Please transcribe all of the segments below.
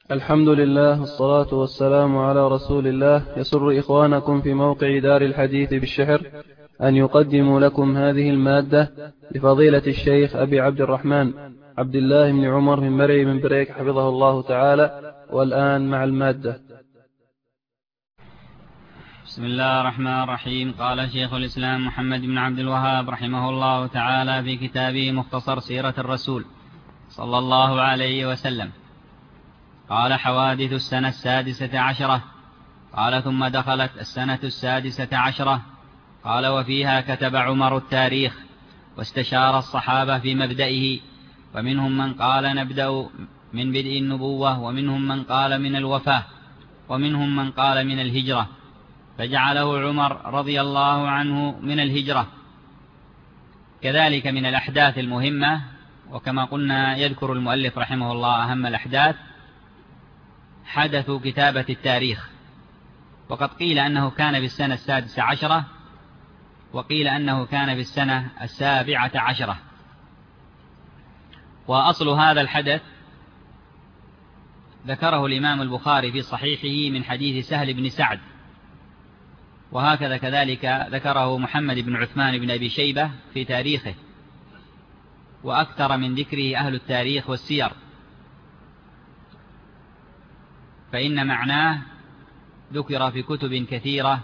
الحمد لله والصلاة والسلام على رسول الله. يسر إخوانكم في موقع دار الحديث بالشحر أن يقدموا لكم هذه المادة لفضيلة الشيخ أبي عبد الرحمن عبد الله بن عمر من مرعي من بريك حفظه الله تعالى. والآن مع المادة. بسم الله الرحمن الرحيم. قال شيخ الإسلام محمد بن عبد الوهاب رحمه الله تعالى في كتابه مختصر سيرة الرسول صلى الله عليه وسلم: قال: حوادث السنة 16. قال: ثم دخلت السنة 16. قال: وفيها كتب عمر التاريخ واستشار الصحابة في مبدئه، ومنهم من قال نبدأ من بدء النبوة، ومنهم من قال من الوفاة، ومنهم من قال من الهجرة، فجعله عمر رضي الله عنه من الهجرة، كذلك من الأحداث المهمة. وكما قلنا يذكر المؤلف رحمه الله أهم الأحداث حدث كتابة التاريخ، وقد قيل أنه كان في السنة 16، وقيل أنه كان في السنة 17. وأصل هذا الحدث ذكره الإمام البخاري في صحيحه من حديث سهل بن سعد، وهكذا كذلك ذكره محمد بن عثمان بن أبي شيبة في تاريخه، وأكثر من ذكره أهل التاريخ والسير، فإن معناه ذكر في كتب كثيرة،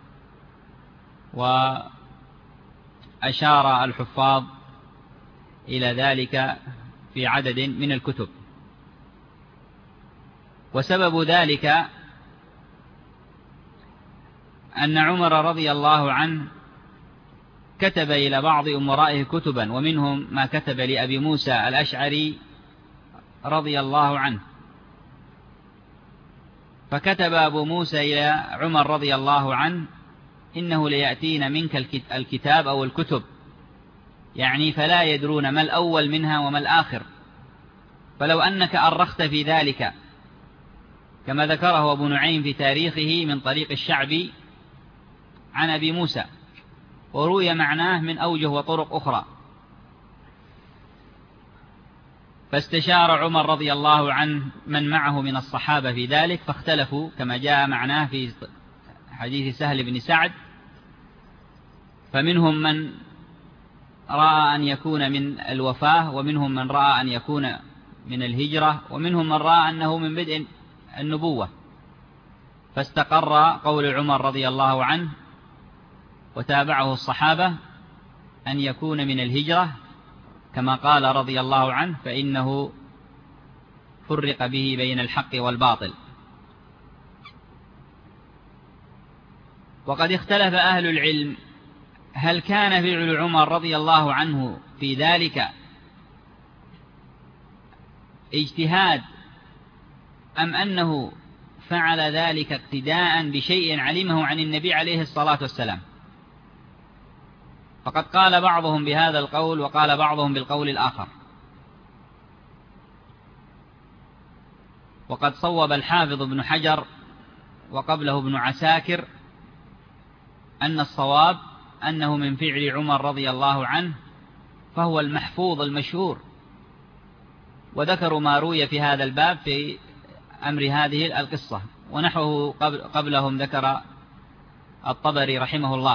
وأشار الحفاظ إلى ذلك في عدد من الكتب. وسبب ذلك أن عمر رضي الله عنه كتب إلى بعض أمرائه كتبا، ومنهم ما كتب لأبي موسى الأشعري رضي الله عنه، فكتب أبو موسى إلى عمر رضي الله عنه: إنه ليأتين منك الكتاب أو الكتب، يعني فلا يدرون ما الأول منها وما الآخر، فلو أنك أرخت في ذلك، كما ذكره أبو نعيم في تاريخه من طريق الشعبي عن أبي موسى، وروي معناه من أوجه وطرق أخرى. فاستشار عمر رضي الله عنه من معه من الصحابة في ذلك، فاختلفوا كما جاء معناه في حديث سهل بن سعد، فمنهم من رأى أن يكون من الوفاة، ومنهم من رأى أن يكون من الهجرة، ومنهم من رأى أنه من بدء النبوة، فاستقر قول عمر رضي الله عنه وتابعه الصحابة أن يكون من الهجرة، كما قال رضي الله عنه: فإنه فرق به بين الحق والباطل. وقد اختلف أهل العلم هل كان فعل عمر رضي الله عنه في ذلك اجتهاد، أم أنه فعل ذلك اقتداء بشيء علمه عن النبي عليه الصلاة والسلام. فقد قال بعضهم بهذا القول، وقال بعضهم بالقول الآخر. وقد صوب الحافظ ابن حجر وقبله ابن عساكر أن الصواب أنه من فعل عمر رضي الله عنه، فهو المحفوظ المشهور، وذكروا ما روي في هذا الباب في أمر هذه القصة، ونحوه قبلهم ذكر الطبري رحمه الله،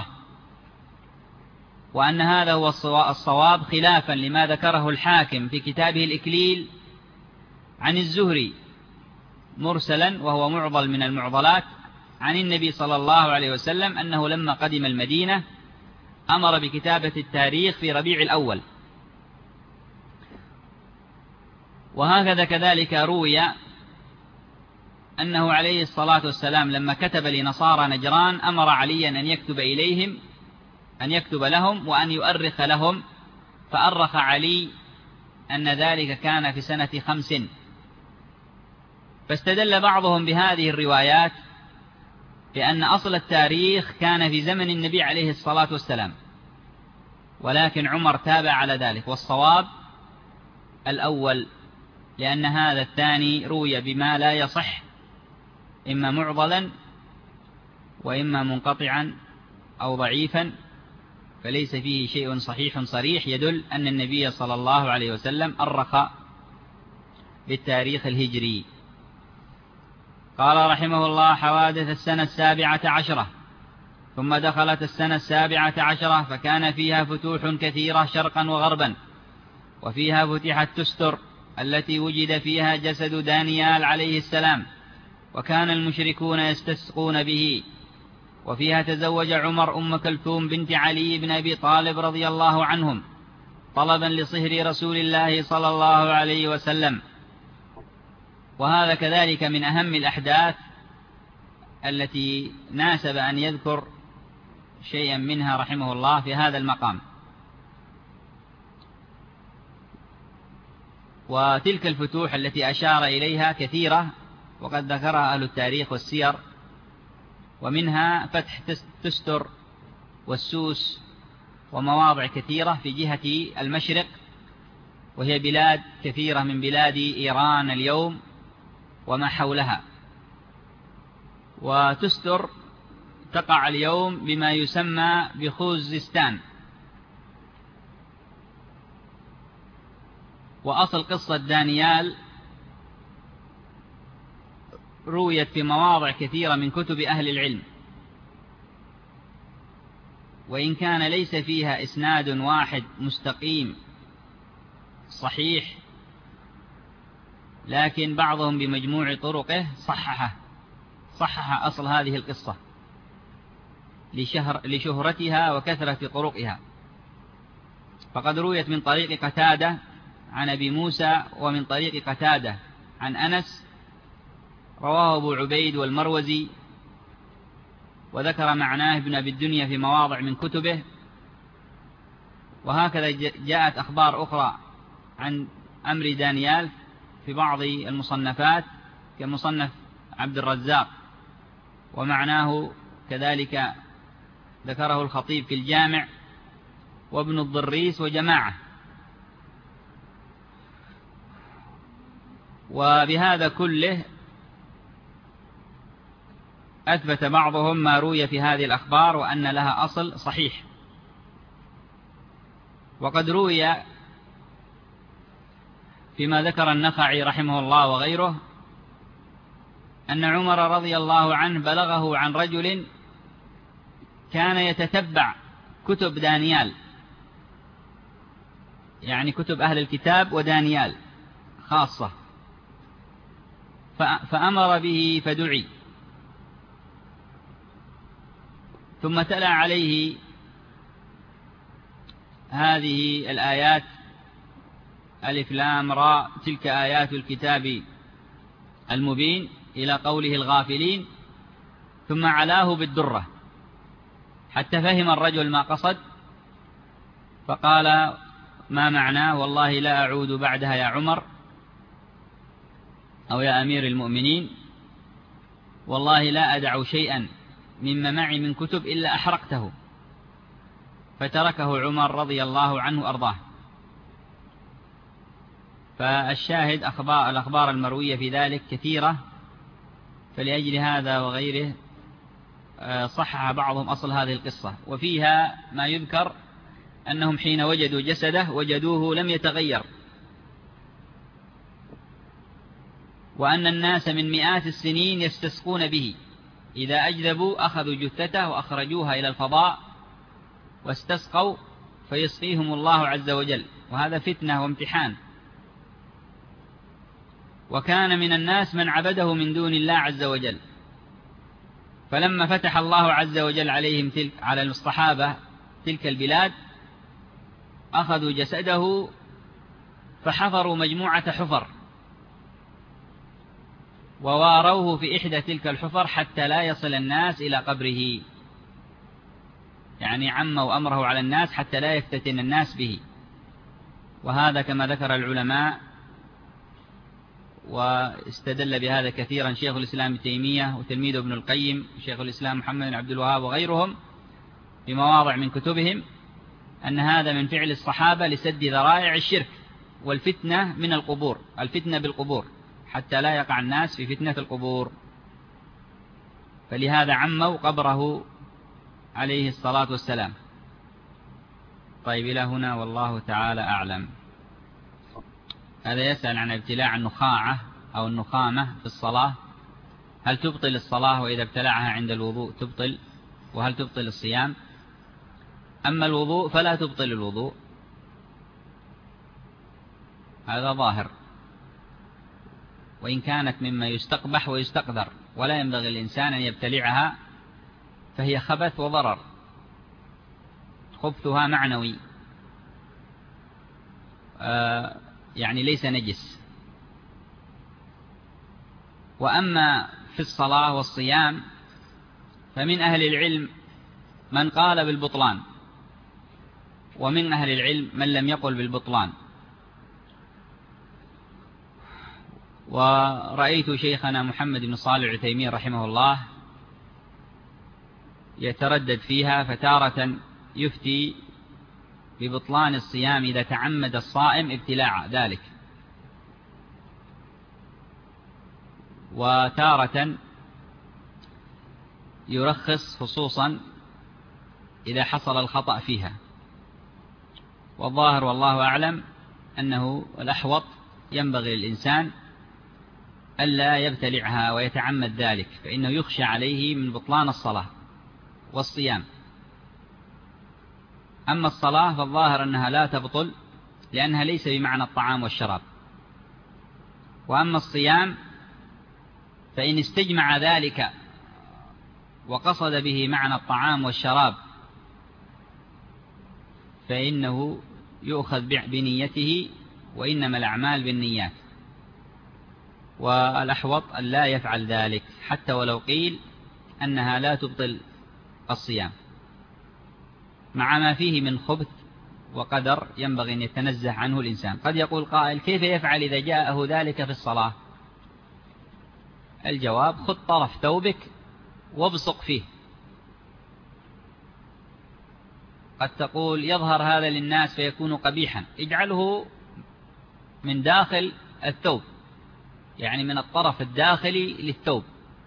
وأن هذا هو الصواب، خلافا لما ذكره الحاكم في كتابه الإكليل عن الزهري مرسلا، وهو معضل من المعضلات، عن النبي صلى الله عليه وسلم أنه لما قدم المدينة أمر بكتابة التاريخ في ربيع الأول. وهكذا كذلك روي أنه عليه الصلاة والسلام لما كتب لنصارى نجران أمر عليا أن يكتب إليهم، أن يكتب لهم وأن يؤرخ لهم، فأرخ علي أن ذلك كان في سنة 5. فاستدل بعضهم بهذه الروايات بأن أصل التاريخ كان في زمن النبي عليه الصلاة والسلام، ولكن عمر تابع على ذلك، والصواب الأول، لأن هذا الثاني روي بما لا يصح، إما معضلا وإما منقطعا أو ضعيفا، فليس فيه شيء صحيح صريح يدل أن النبي صلى الله عليه وسلم أرخ بالتاريخ الهجري. قال رحمه الله: حوادث السنة 17، ثم دخلت السنة 17 فكان فيها فتوح كثيرة شرقا وغربا، وفيها فتحت تستر التي وجد فيها جسد دانيال عليه السلام، وكان المشركون يستسقون به. وفيها تزوج عمر أم كلثوم بنت علي بن أبي طالب رضي الله عنهم طلبا لصهر رسول الله صلى الله عليه وسلم. وهذا كذلك من أهم الأحداث التي ناسب أن يذكر شيئا منها رحمه الله في هذا المقام. وتلك الفتوح التي أشار إليها كثيرة، وقد ذكرها أهل التاريخ والسير، ومنها فتح تستر والسوس ومواضع كثيرة في جهة المشرق، وهي بلاد كثيرة من بلاد إيران اليوم وما حولها. وتستر تقع اليوم بما يسمى بخوزستان. وأصل قصة دانيال رويت في مواضع كثيرة من كتب أهل العلم، وإن كان ليس فيها إسناد واحد مستقيم صحيح، لكن بعضهم بمجموع طرقه صحح أصل هذه القصة لشهرتها وكثرة طرقها. فقد رويت من طريق قتادة عن أبي موسى، ومن طريق قتادة عن أنس، رواه أبو عبيد والمروزي، وذكر معناه ابن أبي الدنيا في مواضع من كتبه. وهكذا جاءت أخبار أخرى عن أمر دانيال في بعض المصنفات كمصنف عبد الرزاق، ومعناه كذلك ذكره الخطيب في الجامع وابن الضريس وجماعة. وبهذا كله أثبت بعضهم ما روي في هذه الأخبار وأن لها أصل صحيح. وقد روي فيما ذكر النخعي رحمه الله وغيره أن عمر رضي الله عنه بلغه عن رجل كان يتتبع كتب دانيال، يعني كتب أهل الكتاب ودانيال خاصة، فأمر به فدعي، ثم تلا عليه هذه الآيات: ألف لام راء تلك آيات الكتاب المبين، إلى قوله الغافلين، ثم علاه بالدرة حتى فهم الرجل ما قصد، فقال: ما معناه؟ والله لا أعود بعدها يا عمر أو يا أمير المؤمنين، والله لا أدع شيئا مما معي من كتب إلا أحرقته. فتركه عمر رضي الله عنه أرضاه. فالشاهد الأخبار المروية في ذلك كثيرة، فلأجل هذا وغيره صحح بعضهم أصل هذه القصة. وفيها ما يذكر أنهم حين وجدوا جسده وجدوه لم يتغير، وأن الناس من مئات السنين يستسقون به، إذا أجذبوا أخذوا جثته وأخرجوها إلى الفضاء واستسقوا فيسقيهم الله عز وجل، وهذا فتنة وامتحان. وكان من الناس من عبده من دون الله عز وجل، فلما فتح الله عز وجل عليهم على الصحابة تلك البلاد أخذوا جسده فحفروا مجموعة حفر وواروه في إحدى تلك الحفر حتى لا يصل الناس إلى قبره، يعني عموا أمره على الناس حتى لا يفتتن الناس به. وهذا كما ذكر العلماء واستدل بهذا كثيرا شيخ الإسلام ابن تيمية وتلميذه ابن القيم وشيخ الإسلام محمد بن عبد الوهاب وغيرهم في مواضع من كتبهم، أن هذا من فعل الصحابة لسد ذرائع الشرك والفتنة من القبور، الفتنة بالقبور، حتى لا يقع الناس في فتنة القبور. فلهذا عموا قبره عليه الصلاة والسلام. طيب إلى هنا والله تعالى أعلم. هذا يسأل عن ابتلاع النخاعة أو النخامة في الصلاة، هل تبطل الصلاة وإذا ابتلعها عند الوضوء تبطل، وهل تبطل الصيام؟ أما الوضوء فلا تبطل الوضوء، هذا ظاهر، وإن كانت مما يستقبح ويستقدر، ولا ينبغي الإنسان أن يبتلعها، فهي خبث وضرر، خبثها معنوي، يعني ليس نجس. وأما في الصلاة والصيام فمن أهل العلم من قال بالبطلان، ومن أهل العلم من لم يقل بالبطلان. ورأيت شيخنا محمد بن صالح العثيمين رحمه الله يتردد فيها، فتارة يفتي ببطلان الصيام إذا تعمد الصائم ابتلاع ذلك، وتارة يرخص خصوصا إذا حصل الخطأ فيها. والظاهر والله أعلم أنه الأحوط ينبغي للإنسان ألا يبتلعها ويتعمد ذلك، فإنه يخشى عليه من بطلان الصلاة والصيام. أما الصلاة فالظاهر أنها لا تبطل، لأنها ليس بمعنى الطعام والشراب. وأما الصيام فإن استجمع ذلك وقصد به معنى الطعام والشراب فإنه يؤخذ بنيته، وإنما الأعمال بالنيات، والأحوط أن لا يفعل ذلك حتى ولو قيل أنها لا تبطل الصيام، مع ما فيه من خبث وقدر ينبغي أن يتنزه عنه الإنسان. قد يقول قائل: كيف يفعل إذا جاءه ذلك في الصلاة؟ الجواب: خذ طرف ثوبك وابصق فيه. قد تقول: يظهر هذا للناس فيكون قبيحا، اجعله من داخل الثوب، يعني من الطرف الداخلي للثوب،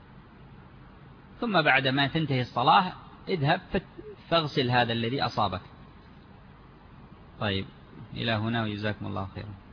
ثم بعد ما تنتهي الصلاة اذهب فاغسل هذا الذي أصابك. طيب، إلى هنا وجزاكم الله خيرا.